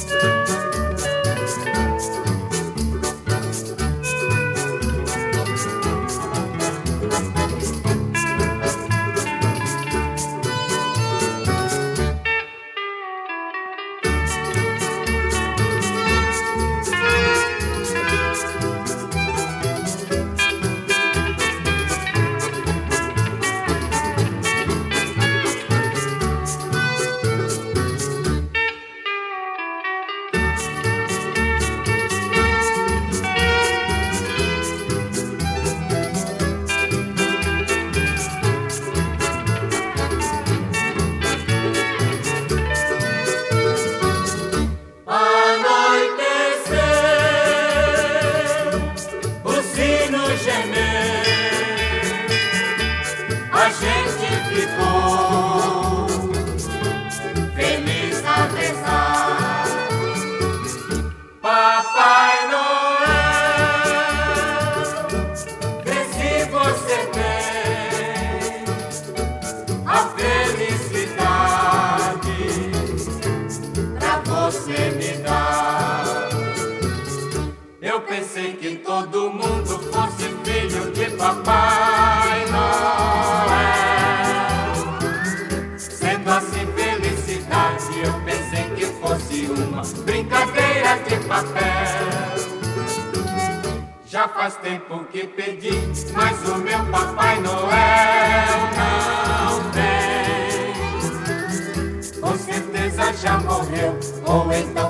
A gente ficou feliz a rezar. Papai Noel, vê se você tem a felicidade pra você me dar. Eu pensei que todo mundo fosse filho de Papai Noel. Sendo assim felicidade, eu pensei que fosse uma brincadeira de papel. Já faz tempo que pedi, mas o meu Papai Noel não vem. Com certeza já morreu, ou então